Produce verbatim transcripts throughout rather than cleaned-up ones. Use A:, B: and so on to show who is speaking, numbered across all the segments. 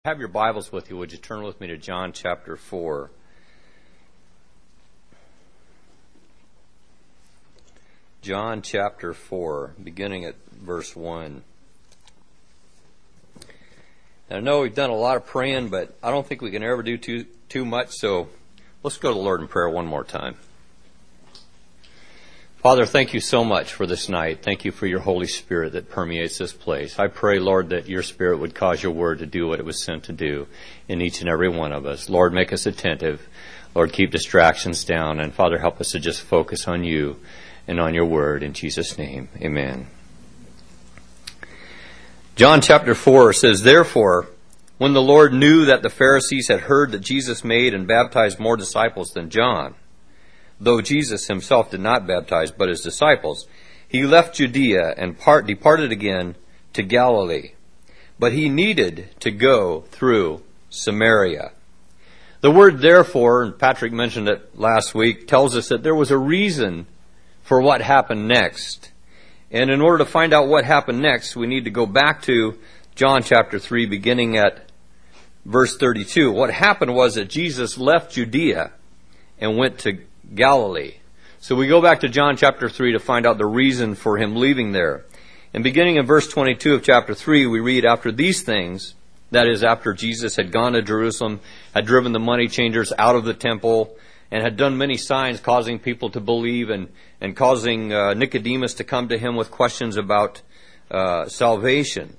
A: Have your Bibles with you. Would you turn with me to John chapter four? John chapter four, beginning at verse one. And I know we've done a lot of praying, but I don't think we can ever do too, too much, so let's go to the Lord in prayer one more time. Father, thank you so much for this night. Thank you for your Holy Spirit that permeates this place. I pray, Lord, that your Spirit would cause your word to do what it was sent to do in each and every one of us. Lord, make us attentive. Lord, keep distractions down. And Father, help us to just focus on you and on your word. In Jesus' name, amen. John chapter four says, Therefore, when the Lord knew that the Pharisees had heard that Jesus made and baptized more disciples than John, though Jesus himself did not baptize, but his disciples, he left Judea and part, departed again to Galilee. But he needed to go through Samaria. The word therefore, and Patrick mentioned it last week, tells us that there was a reason for what happened next. And in order to find out what happened next, we need to go back to John chapter three, beginning at verse thirty-two. What happened was that Jesus left Judea and went to Galilee. So we go back to John chapter three to find out the reason for him leaving there. And beginning in verse twenty-two of chapter three, we read, After these things, that is, after Jesus had gone to Jerusalem, had driven the money changers out of the temple, and had done many signs causing people to believe and, and causing uh, Nicodemus to come to him with questions about uh, salvation,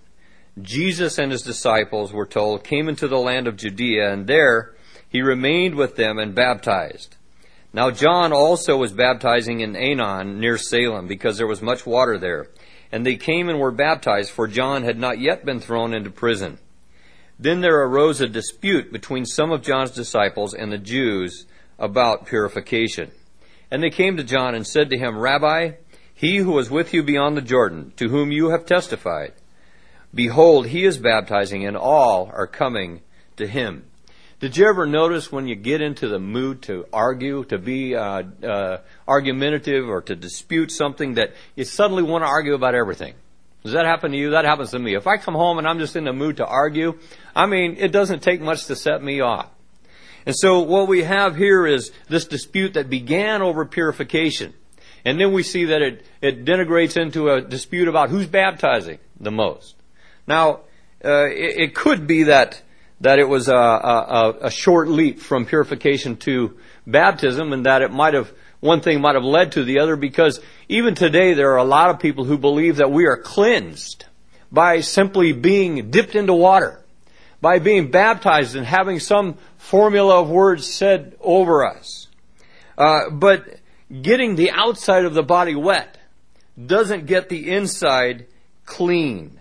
A: Jesus and his disciples, we're told, came into the land of Judea, and there he remained with them and baptized. Now John also was baptizing in Aenon near Salem, because there was much water there. And they came and were baptized, for John had not yet been thrown into prison. Then there arose a dispute between some of John's disciples and the Jews about purification. And they came to John and said to him, Rabbi, he who was with you beyond the Jordan, to whom you have testified, behold, he is baptizing, and all are coming to him. Did you ever notice when you get into the mood to argue, to be uh, uh, argumentative or to dispute something, that you suddenly want to argue about everything? Does that happen to you? That happens to me. If I come home and I'm just in the mood to argue, I mean, it doesn't take much to set me off. And so what we have here is this dispute that began over purification. And then we see that it, it denigrates into a dispute about who's baptizing the most. Now, uh, it, it could be that that it was a, a, a short leap from purification to baptism, and that it might have, one thing might have led to the other, because even today there are a lot of people who believe that we are cleansed by simply being dipped into water, by being baptized and having some formula of words said over us. Uh, but getting the outside of the body wet doesn't get the inside clean.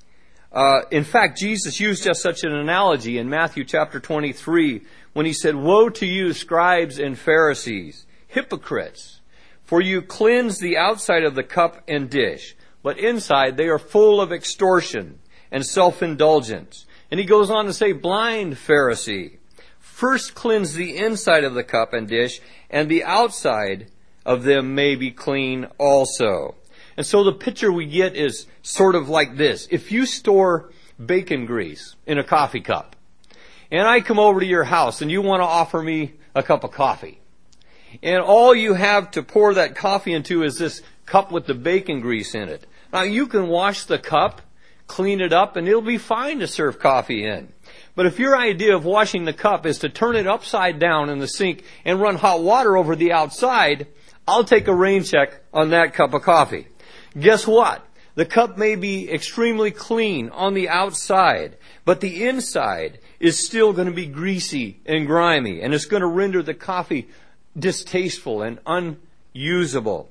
A: Uh, in fact, Jesus used just such an analogy in Matthew chapter twenty-three when he said, Woe to you, scribes and Pharisees, hypocrites, for you cleanse the outside of the cup and dish, but inside they are full of extortion and self-indulgence. And he goes on to say, Blind Pharisee, first cleanse the inside of the cup and dish, and the outside of them may be clean also. And so the picture we get is sort of like this. If you store bacon grease in a coffee cup, and I come over to your house and you want to offer me a cup of coffee, and all you have to pour that coffee into is this cup with the bacon grease in it. Now you can wash the cup, clean it up, and it'll be fine to serve coffee in. But if your idea of washing the cup is to turn it upside down in the sink and run hot water over the outside, I'll take a rain check on that cup of coffee. Guess what? The cup may be extremely clean on the outside, but the inside is still going to be greasy and grimy, and it's going to render the coffee distasteful and unusable.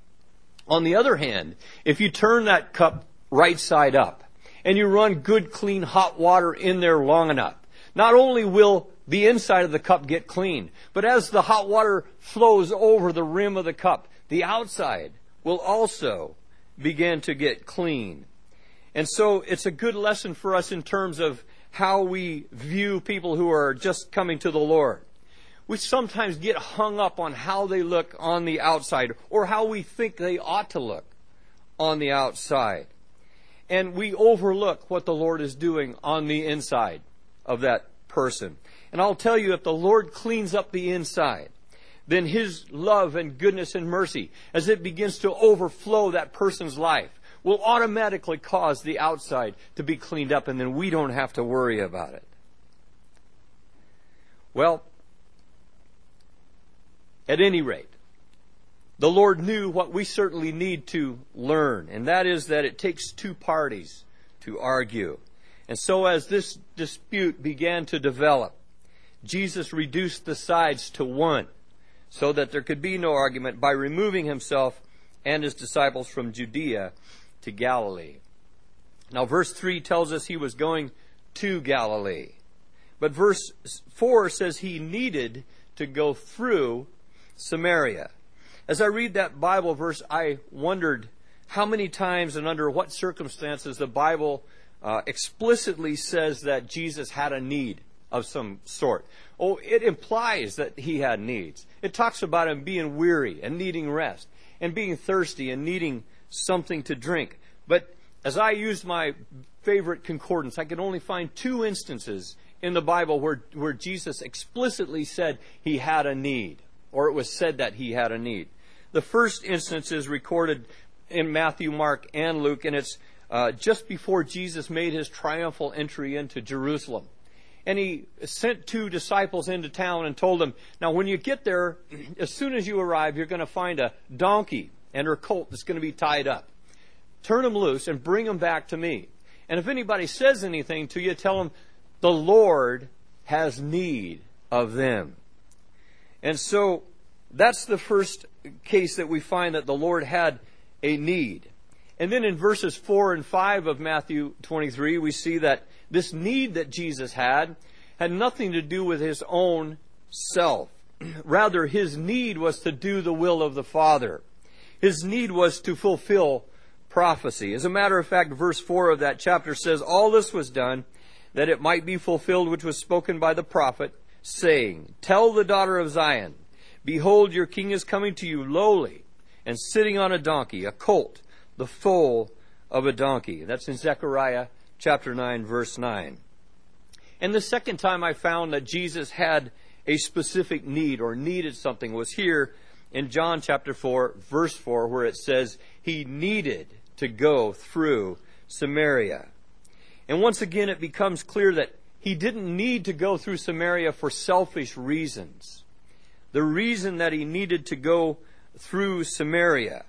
A: On the other hand, if you turn that cup right side up and you run good, clean, hot water in there long enough, not only will the inside of the cup get clean, but as the hot water flows over the rim of the cup, the outside will also begin to get clean. And so it's a good lesson for us in terms of how we view people who are just coming to the Lord. We sometimes get hung up on how they look on the outside, or how we think they ought to look on the outside. And we overlook what the Lord is doing on the inside. of that person. And I'll tell you, if the Lord cleans up the inside, then His love and goodness and mercy, as it begins to overflow that person's life, will automatically cause the outside to be cleaned up, and then we don't have to worry about it. Well, at any rate, the Lord knew what we certainly need to learn, and that is that it takes two parties to argue. And so as this dispute began to develop, Jesus reduced the sides to one, so that there could be no argument, by removing Himself and His disciples from Judea to Galilee. Now verse three tells us He was going to Galilee. But verse four says He needed to go through Samaria. As I read that Bible verse, I wondered how many times and under what circumstances the Bible uh, explicitly says that Jesus had a need of some sort. Oh, it implies that He had needs. It talks about Him being weary and needing rest, and being thirsty and needing something to drink. But as I used my favorite concordance, I could only find two instances in the Bible where, where Jesus explicitly said He had a need, or it was said that He had a need. The first instance is recorded in Matthew, Mark, and Luke, and it's uh, just before Jesus made His triumphal entry into Jerusalem. And He sent two disciples into town and told them, now when you get there, as soon as you arrive, you're going to find a donkey and her colt that's going to be tied up. Turn them loose and bring them back to me. And if anybody says anything to you, tell them the Lord has need of them. And so that's the first case that we find that the Lord had a need. And then in verses four and five of Matthew twenty-three, we see that this need that Jesus had had nothing to do with His own self. Rather, His need was to do the will of the Father. His need was to fulfill prophecy. As a matter of fact, verse four of that chapter says, all this was done that it might be fulfilled which was spoken by the prophet, saying, tell the daughter of Zion, behold, your king is coming to you lowly, and sitting on a donkey, a colt, the foal of a donkey. That's in Zechariah chapter nine, verse nine. And the second time I found that Jesus had a specific need or needed something was here in John chapter four, verse four, where it says He needed to go through Samaria. And once again, it becomes clear that He didn't need to go through Samaria for selfish reasons. The reason that He needed to go through Samaria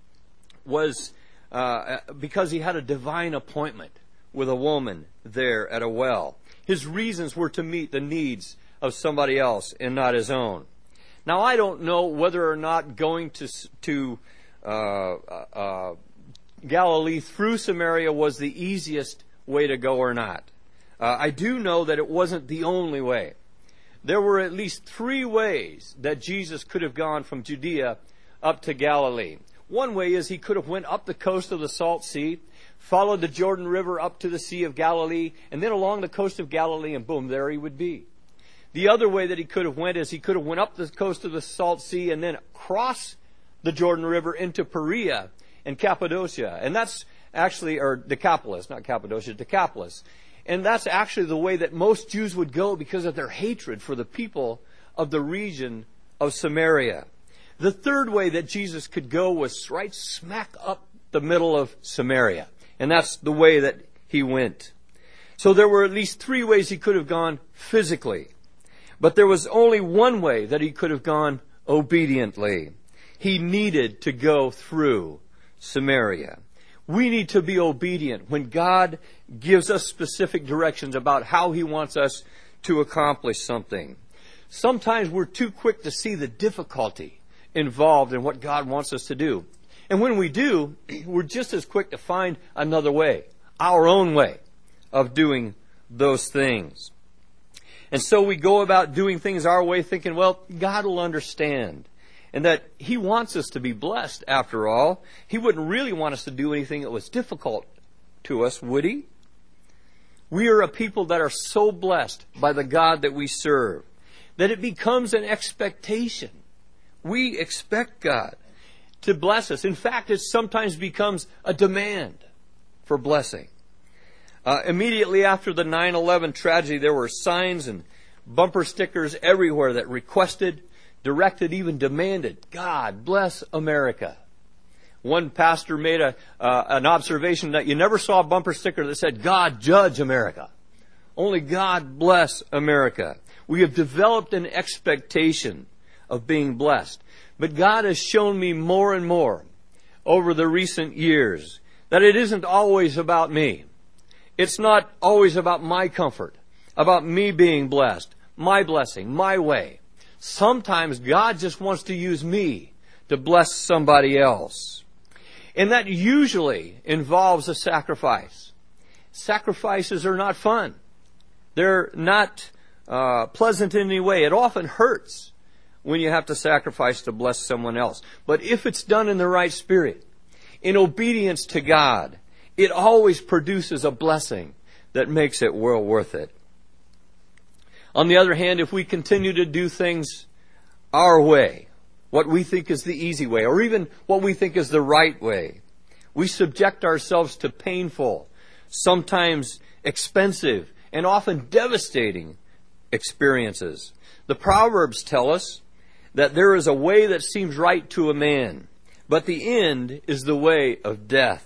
A: was uh, because He had a divine appointment with a woman there at a well. His reasons were to meet the needs of somebody else and not His own. Now, I don't know whether or not going to to uh, uh, Galilee through Samaria was the easiest way to go or not. Uh, I do know that it wasn't the only way. There were at least three ways that Jesus could have gone from Judea up to Galilee. One way is He could have went up the coast of the Salt Sea, followed the Jordan River up to the Sea of Galilee, and then along the coast of Galilee, and boom, there He would be. The other way that He could have went is He could have went up the coast of the Salt Sea and then across the Jordan River into Perea and Cappadocia. And that's actually, or Decapolis, not Cappadocia, Decapolis. And that's actually the way that most Jews would go because of their hatred for the people of the region of Samaria. The third way that Jesus could go was right smack up the middle of Samaria. And that's the way that He went. So there were at least three ways He could have gone physically. But there was only one way that He could have gone obediently. He needed to go through Samaria. We need to be obedient when God gives us specific directions about how He wants us to accomplish something. Sometimes we're too quick to see the difficulty involved in what God wants us to do. And when we do, we're just as quick to find another way, our own way of doing those things. And so we go about doing things our way thinking, well, God will understand. And that He wants us to be blessed after all. He wouldn't really want us to do anything that was difficult to us, would He? We are a people that are so blessed by the God that we serve that it becomes an expectation. We expect God to bless us. In fact, it sometimes becomes a demand for blessing. Uh, immediately after the nine eleven tragedy, there were signs and bumper stickers everywhere that requested, directed, even demanded, God bless America. One pastor made a uh, an observation that you never saw a bumper sticker that said, God judge America. Only God bless America. We have developed an expectation of being blessed. But God has shown me more and more over the recent years that it isn't always about me. It's not always about my comfort, about me being blessed, my blessing, my way. Sometimes God just wants to use me to bless somebody else. And that usually involves a sacrifice. Sacrifices are not fun. They're not uh, pleasant in any way. It often hurts when you have to sacrifice to bless someone else. But if it's done in the right spirit, in obedience to God, it always produces a blessing that makes it well worth it. On the other hand, if we continue to do things our way, what we think is the easy way, or even what we think is the right way, we subject ourselves to painful, sometimes expensive, and often devastating experiences. The Proverbs tell us that there is a way that seems right to a man, but the end is the way of death.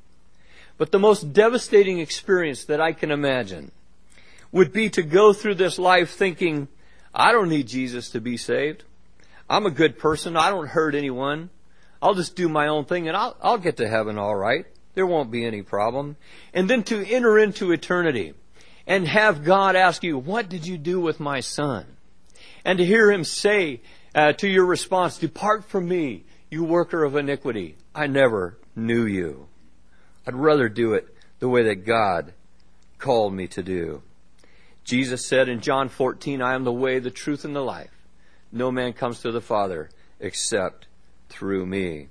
A: But the most devastating experience that I can imagine would be to go through this life thinking, I don't need Jesus to be saved. I'm a good person. I don't hurt anyone. I'll just do my own thing and I'll, I'll get to heaven all right. There won't be any problem. And then to enter into eternity and have God ask you, what did you do with my son? And to hear Him say uh, to your response, depart from me, you worker of iniquity. I never knew you. I'd rather do it the way that God called me to do. Jesus said in John fourteen, I am the way, the truth, and the life. No man comes to the Father except through me.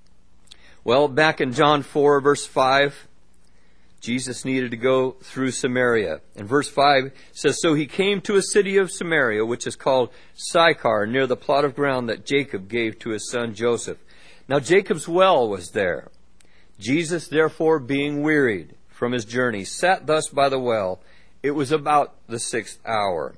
A: Well, back in John four, verse five, Jesus needed to go through Samaria. And verse five says, so he came to a city of Samaria, which is called Sychar, near the plot of ground that Jacob gave to his son Joseph. Now Jacob's well was there. Jesus, therefore, being wearied from his journey, sat thus by the well. It was about the sixth hour.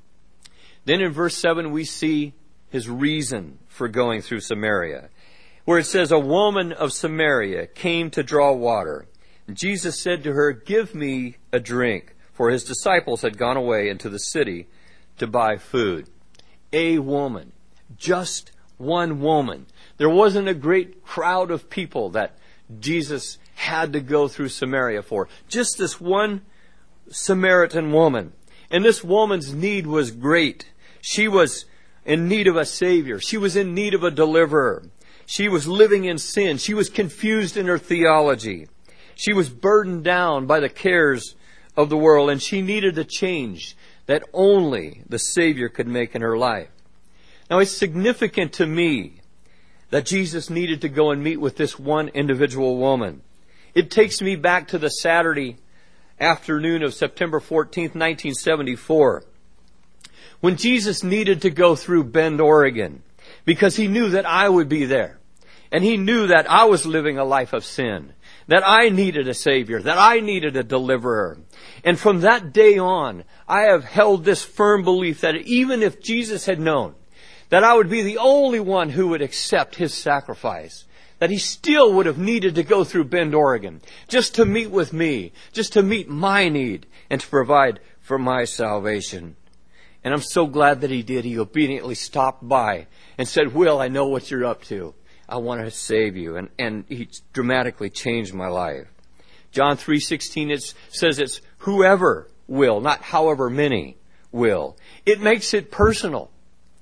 A: Then in verse seven, we see his reason for going through Samaria, where it says, a woman of Samaria came to draw water. And Jesus said to her, give me a drink, for his disciples had gone away into the city to buy food. A woman, just one woman. There wasn't a great crowd of people that Jesus had to go through Samaria for. Just this one Samaritan woman. And this woman's need was great. She was in need of a Savior. She was in need of a deliverer. She was living in sin. She was confused in her theology. She was burdened down by the cares of the world, and she needed a change that only the Savior could make in her life. Now, it's significant to me that Jesus needed to go and meet with this one individual woman. It takes me back to the Saturday afternoon of September fourteenth, nineteen seventy-four, when Jesus needed to go through Bend, Oregon, because He knew that I would be there. And He knew that I was living a life of sin, that I needed a Savior, that I needed a deliverer. And from that day on, I have held this firm belief that even if Jesus had known that I would be the only one who would accept His sacrifice, that He still would have needed to go through Bend, Oregon, just to meet with me, just to meet my need, and to provide for my salvation. And I'm so glad that He did. He obediently stopped by and said, Will, I know what you're up to. I want to save you. And, and He dramatically changed my life. John three sixteen, it says it's whoever will, not however many will. It makes it personal.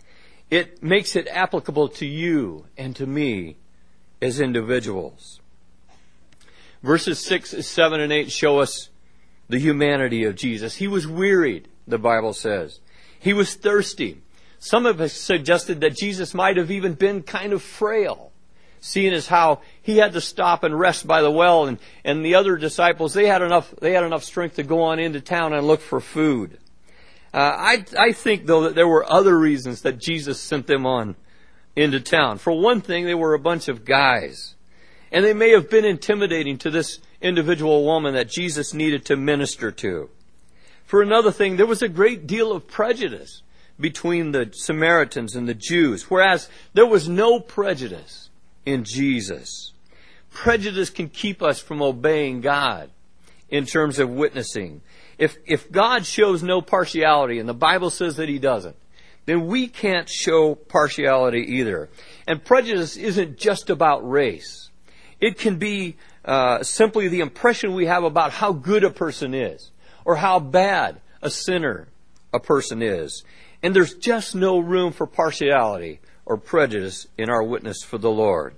A: It makes it applicable to you and to me as individuals. Verses six, seven, and eight show us the humanity of Jesus. He was wearied, the Bible says. He was thirsty. Some of us suggested that Jesus might have even been kind of frail, seeing as how He had to stop and rest by the well, and, and the other disciples, they had enough, they had enough strength to go on into town and look for food. Uh, I, I think, though, that there were other reasons that Jesus sent them on into town. For one thing, they were a bunch of guys. And they may have been intimidating to this individual woman that Jesus needed to minister to. For another thing, there was a great deal of prejudice between the Samaritans and the Jews, whereas there was no prejudice in Jesus. Prejudice can keep us from obeying God in terms of witnessing. If, if God shows no partiality, and the Bible says that He doesn't, then we can't show partiality either. And prejudice isn't just about race. It can be uh, simply the impression we have about how good a person is, or how bad a sinner a person is. And there's just no room for partiality or prejudice in our witness for the Lord.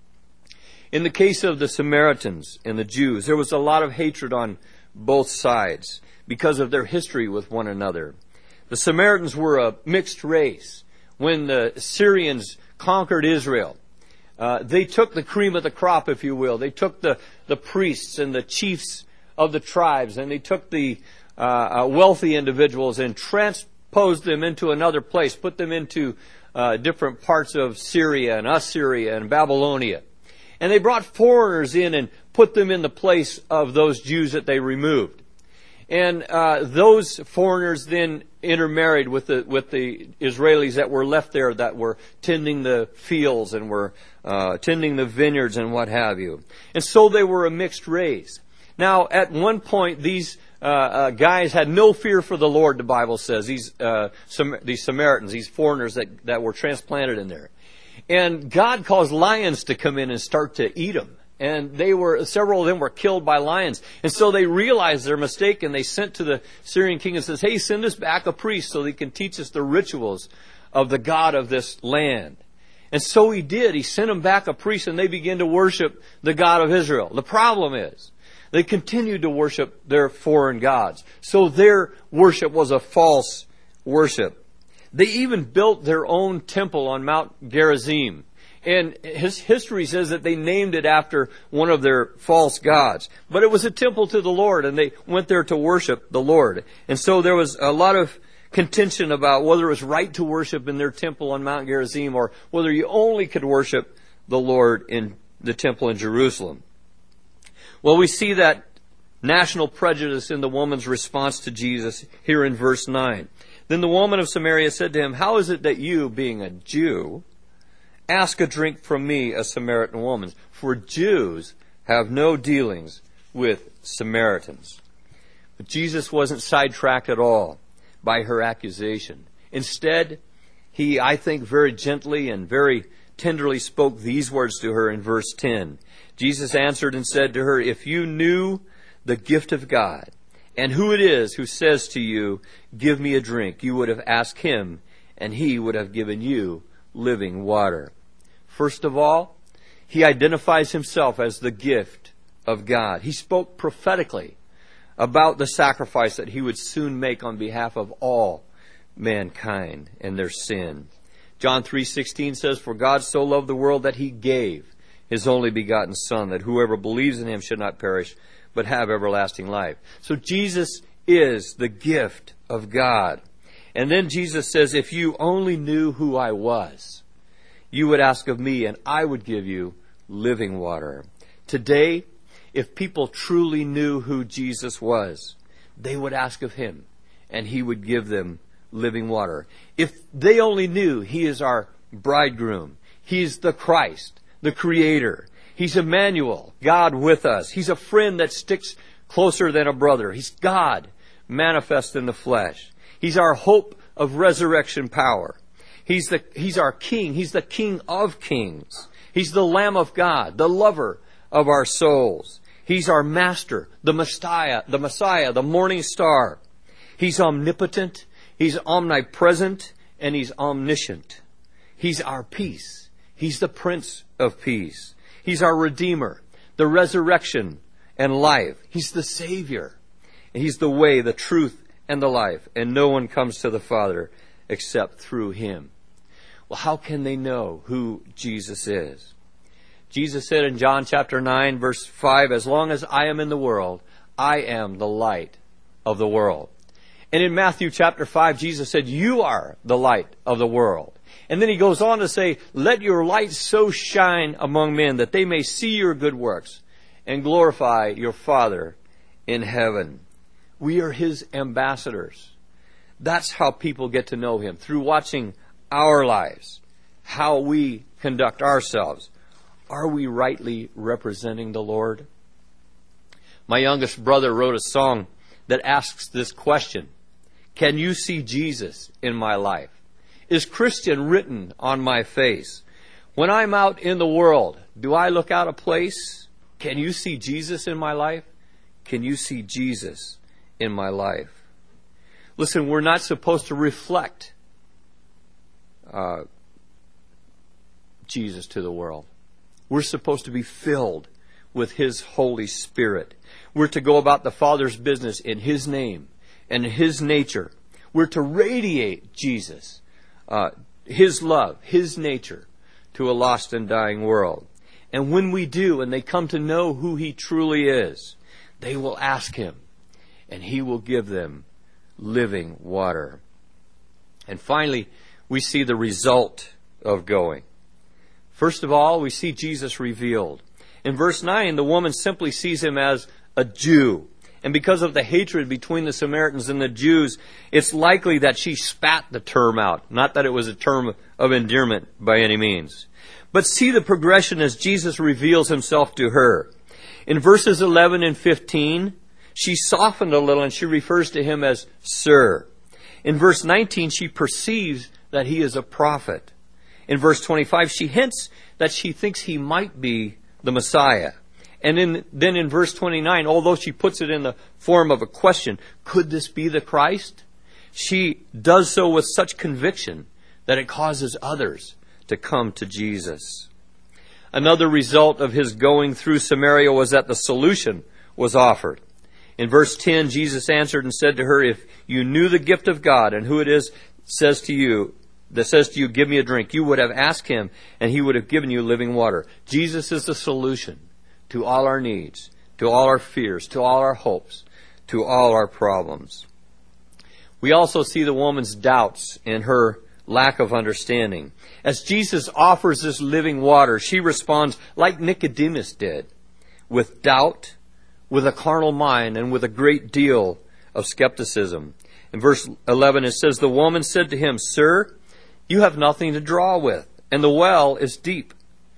A: In the case of the Samaritans and the Jews, there was a lot of hatred on both sides because of their history with one another. The Samaritans were a mixed race. When the Syrians conquered Israel, uh, they took the cream of the crop, if you will. They took the, the priests and the chiefs of the tribes, and they took the uh, uh, wealthy individuals and transposed them into another place, put them into uh, different parts of Syria and Assyria and Babylonia. And they brought foreigners in and put them in the place of those Jews that they removed. And uh, those foreigners then intermarried with the with the Israelis that were left there, that were tending the fields and were uh, tending the vineyards and what have you. And so they were a mixed race. Now, at one point, these uh, uh, guys had no fear for the Lord, the Bible says. These uh, Sam- these Samaritans, these foreigners that, that were transplanted in there. And God caused lions to come in and start to eat them. And they were, several of them were killed by lions. And so they realized their mistake, and they sent to the Syrian king and says, hey, send us back a priest so he can teach us the rituals of the God of this land. And so he did. He sent them back a priest, and they began to worship the God of Israel. The problem is, they continued to worship their foreign gods. So their worship was a false worship. They even built their own temple on Mount Gerizim. And his history says that they named it after one of their false gods. But it was a temple to the Lord, and they went there to worship the Lord. And so there was a lot of contention about whether it was right to worship in their temple on Mount Gerizim, or whether you only could worship the Lord in the temple in Jerusalem. Well, we see that national prejudice in the woman's response to Jesus here in verse nine. Then the woman of Samaria said to him, how is it that you, being a Jew, ask a drink from me, a Samaritan woman? For Jews have no dealings with Samaritans. But Jesus wasn't sidetracked at all by her accusation. Instead, he, I think, very gently and very tenderly spoke these words to her in verse ten. Jesus answered and said to her, if you knew the gift of God, and who it is who says to you, give me a drink, you would have asked him, and he would have given you living water. First of all, he identifies himself as the gift of God. He spoke prophetically about the sacrifice that he would soon make on behalf of all mankind and their sin. John three sixteen says, for God so loved the world that he gave his only begotten Son, that whoever believes in him should not perish, but have everlasting life. So Jesus is the gift of God. And then Jesus says, if you only knew who I was, you would ask of me, and I would give you living water. Today, if people truly knew who Jesus was, they would ask of him, and he would give them living water. If they only knew he is our bridegroom, he's the Christ, the Creator, he's Emmanuel, God with us. He's a friend that sticks closer than a brother. He's God manifest in the flesh. He's our hope of resurrection power. He's the, he's our King. He's the King of kings. He's the Lamb of God, the lover of our souls. He's our Master, the Messiah, the Messiah, the morning star. He's omnipotent. He's omnipresent, and he's omniscient. He's our peace. He's the Prince of Peace. He's our Redeemer, the resurrection and life. He's the Savior. He's the way, the truth, and the life. And no one comes to the Father except through him. Well, how can they know who Jesus is? Jesus said in John chapter nine, verse five, as long as I am in the world, I am the light of the world. And in Matthew chapter five, Jesus said, you are the light of the world. And then he goes on to say, let your light so shine among men that they may see your good works and glorify your Father in heaven. We are His ambassadors. That's how people get to know Him, through watching our lives, how we conduct ourselves. Are we rightly representing the Lord? My youngest brother wrote a song that asks this question: can you see Jesus in my life? Is Christian written on my face? When I'm out in the world, do I look out of place? Can you see Jesus in my life? Can you see Jesus in my life? Listen, we're not supposed to reflect uh, Jesus to the world. We're supposed to be filled with His Holy Spirit. We're to go about the Father's business in His name and in His nature. We're to radiate Jesus, uh, His love, His nature to a lost and dying world. And when we do, and they come to know who He truly is, they will ask Him, and He will give them living water. And finally, we see the result of going. First of all, we see Jesus revealed. In verse nine, the woman simply sees Him as a Jew. And because of the hatred between the Samaritans and the Jews, it's likely that she spat the term out. Not that it was a term of endearment by any means. But see the progression as Jesus reveals Himself to her. In verses eleven and fifteen, she softened a little and she refers to Him as Sir. In verse nineteen, she perceives that He is a prophet. In verse twenty-five, she hints that she thinks He might be the Messiah. And in, then in verse twenty-nine, although she puts it in the form of a question, could this be the Christ? She does so with such conviction that it causes others to come to Jesus. Another result of His going through Samaria was that the solution was offered. In verse ten, Jesus answered and said to her, if you knew the gift of God and who it is says to you, that says to you, give me a drink, you would have asked Him and He would have given you living water. Jesus is the solution to all our needs, to all our fears, to all our hopes, to all our problems. We also see the woman's doubts and her lack of understanding. As Jesus offers this living water, she responds like Nicodemus did, with doubt, with a carnal mind, and with a great deal of skepticism. In verse eleven it says, the woman said to Him, Sir, you have nothing to draw with, and the well is deep.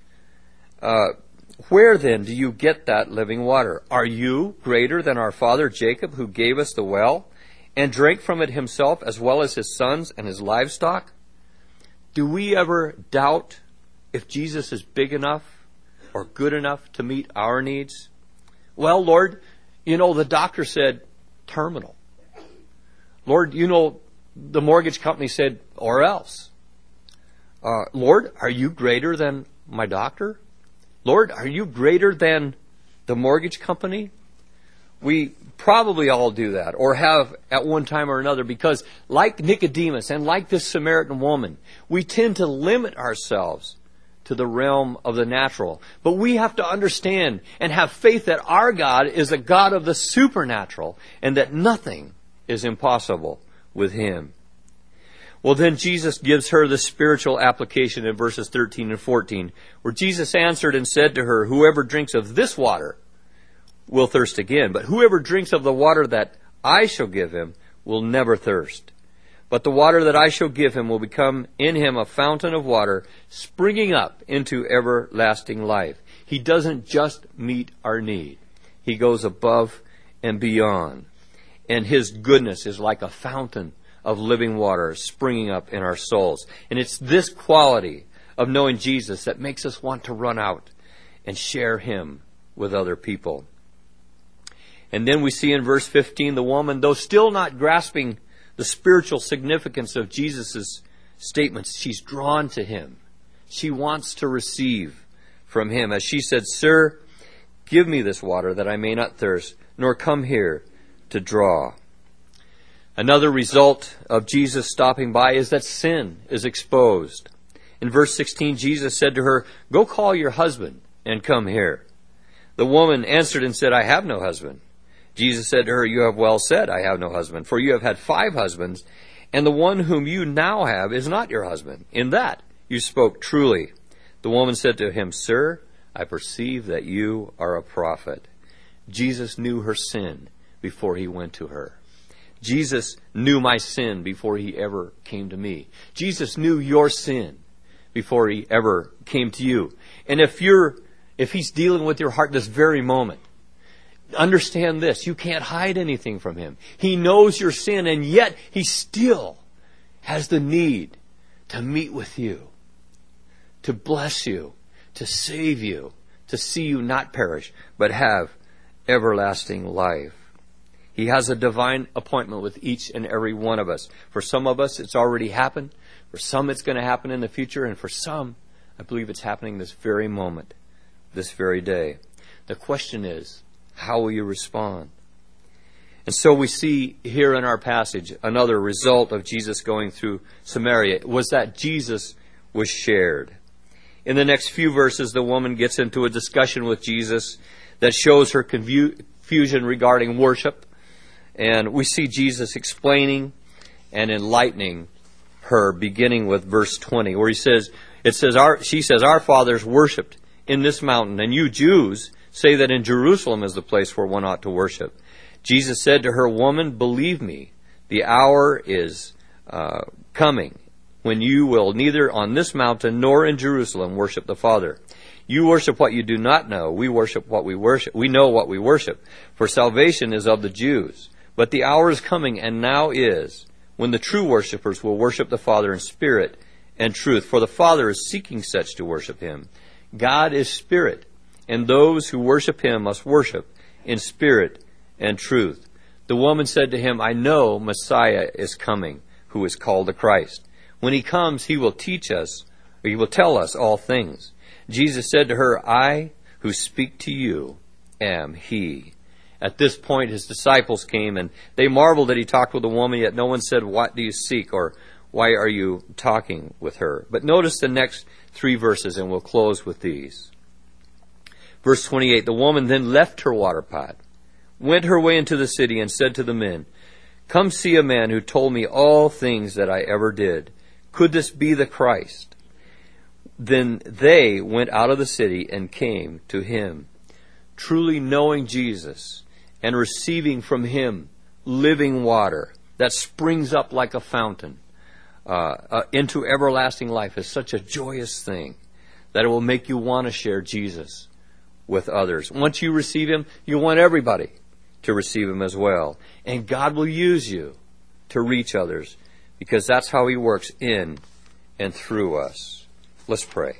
A: Uh, where then do you get that living water? Are you greater than our father Jacob, who gave us the well, and drank from it himself, as well as his sons and his livestock? Do we ever doubt if Jesus is big enough or good enough to meet our needs? Well, Lord, you know, the doctor said terminal. Lord, you know, the mortgage company said, or else. Uh, Lord, are you greater than my doctor? Lord, are you greater than the mortgage company? We probably all do that, or have at one time or another, because like Nicodemus and like this Samaritan woman, we tend to limit ourselves to the realm of the natural. But we have to understand and have faith that our God is a God of the supernatural, and that nothing is impossible with Him. Well, then Jesus gives her the spiritual application in verses thirteen and fourteen, where Jesus answered and said to her, whoever drinks of this water will thirst again, but whoever drinks of the water that I shall give him will never thirst. But the water that I shall give him will become in him a fountain of water springing up into everlasting life. He doesn't just meet our need. He goes above and beyond. And His goodness is like a fountain of living water springing up in our souls. And it's this quality of knowing Jesus that makes us want to run out and share Him with other people. And then we see in verse fifteen, the woman, though still not grasping the spiritual significance of Jesus' statements, she's drawn to Him. She wants to receive from Him. As she said, Sir, give me this water that I may not thirst, nor come here to draw. Another result of Jesus stopping by is that sin is exposed. In verse sixteen, Jesus said to her, go call your husband and come here. The woman answered and said, I have no husband. Jesus said to her, you have well said, I have no husband, for you have had five husbands, and the one whom you now have is not your husband. In that you spoke truly. The woman said to Him, Sir, I perceive that you are a prophet. Jesus knew her sin before he went to her. Jesus knew my sin before he ever came to me. Jesus knew your sin before he ever came to you. And if you're, if he's dealing with your heart this very moment, understand this, you can't hide anything from him. He knows your sin, and yet he still has the need to meet with you, to bless you, to save you, to see you not perish, but have everlasting life. He has a divine appointment with each and every one of us. For some of us, it's already happened. For some, it's going to happen in the future. And for some, I believe it's happening this very moment, this very day. The question is, how will you respond? And so we see here in our passage another result of Jesus going through Samaria was that Jesus was shared. In the next few verses, the woman gets into a discussion with Jesus that shows her confusion regarding worship. And we see Jesus explaining and enlightening her, beginning with verse twenty, where he says, it says, our, she says, our fathers worshipped in this mountain, and you Jews say that in Jerusalem is the place where one ought to worship. Jesus said to her, woman, believe me, the hour is uh, coming when you will neither on this mountain nor in Jerusalem worship the Father. You worship what you do not know. We worship what we worship. We know what we worship. For salvation is of the Jews. But the hour is coming, and now is, when the true worshipers will worship the Father in spirit and truth. For the Father is seeking such to worship him. God is spirit, and those who worship him must worship in spirit and truth. The woman said to him, I know Messiah is coming, who is called the Christ. When he comes, he will teach us, or he will tell us all things. Jesus said to her, I who speak to you am he. At this point, his disciples came, and they marveled that he talked with a woman, yet no one said, what do you seek, or why are you talking with her? But notice the next three verses, and we'll close with these. Verse twenty-eight, the woman then left her water pot, went her way into the city, and said to the men, come see a man who told me all things that I ever did. Could this be the Christ? Then they went out of the city and came to him. Truly knowing Jesus and receiving from him living water that springs up like a fountain uh, uh, into everlasting life is such a joyous thing that it will make you want to share Jesus with others. Once you receive him, you want everybody to receive him as well. And God will use you to reach others because that's how he works in and through us. Let's pray.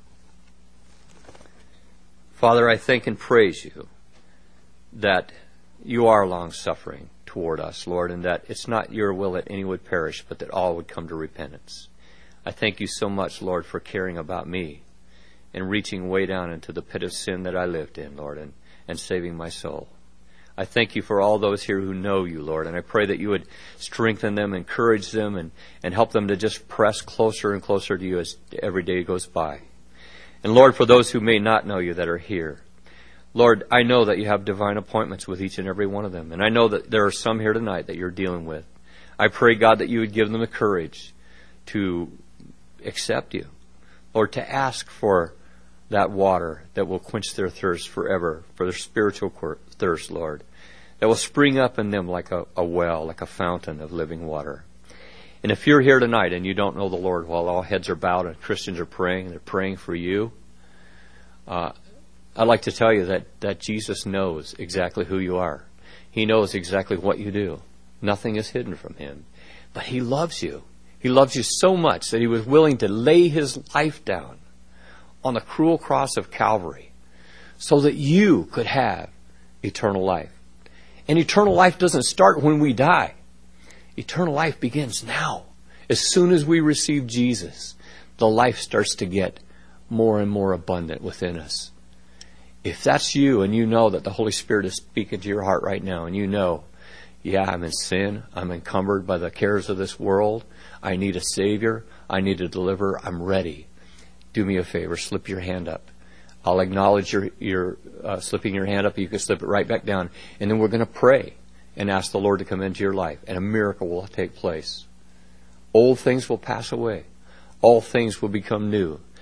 A: Father, I thank and praise you that you are long-suffering toward us, Lord, and that it's not your will that any would perish, but that all would come to repentance. I thank you so much, Lord, for caring about me and reaching way down into the pit of sin that I lived in, Lord, and, and saving my soul. I thank you for all those here who know you, Lord, and I pray that you would strengthen them, encourage them, and, and help them to just press closer and closer to you as every day goes by. And Lord, for those who may not know you that are here, Lord, I know that you have divine appointments with each and every one of them. And I know that there are some here tonight that you're dealing with. I pray, God, that you would give them the courage to accept you, or to ask for that water that will quench their thirst forever, for their spiritual thirst, Lord, that will spring up in them like a, a well, like a fountain of living water. And if you're here tonight and you don't know the Lord, while all heads are bowed and Christians are praying, they're praying for you, uh, I'd like to tell you that, that Jesus knows exactly who you are. He knows exactly what you do. Nothing is hidden from him. But he loves you. He loves you so much that he was willing to lay his life down on the cruel cross of Calvary so that you could have eternal life. And eternal life doesn't start when we die. Eternal life begins now. As soon as we receive Jesus, the life starts to get more and more abundant within us. If that's you and you know that the Holy Spirit is speaking to your heart right now and you know, yeah, I'm in sin, I'm encumbered by the cares of this world, I need a Savior, I need a deliverer, I'm ready. Do me a favor, slip your hand up. I'll acknowledge your, your uh, slipping your hand up, you can slip it right back down, and then we're going to pray and ask the Lord to come into your life, and a miracle will take place. Old things will pass away. All things will become new.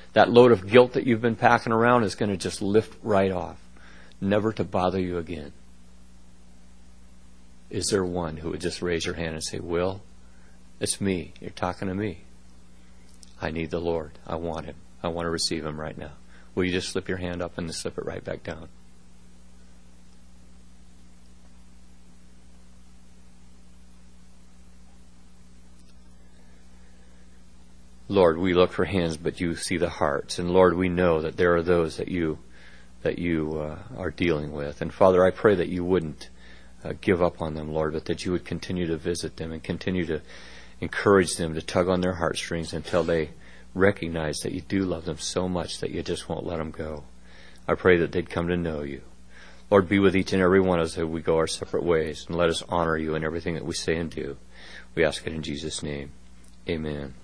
A: that load of guilt that you've been packing around is going to just lift right off, never to bother you again. Is there one who would just raise your hand and say, Will, it's me. You're talking to me. I need the Lord. I want Him. I want to receive Him right now. Will you just slip your hand up and then slip it right back down? Lord, we look for hands, but you see the hearts. And Lord, we know that there are those that you that you uh, are dealing with. And Father, I pray that you wouldn't uh, give up on them, Lord, but that you would continue to visit them and continue to encourage them to tug on their heartstrings until they recognize that you do love them so much that you just won't let them go. I pray that they'd come to know you. Lord, be with each and every one of us as we go our separate ways, and let us honor you in everything that we say and do. We ask it in Jesus' name. Amen.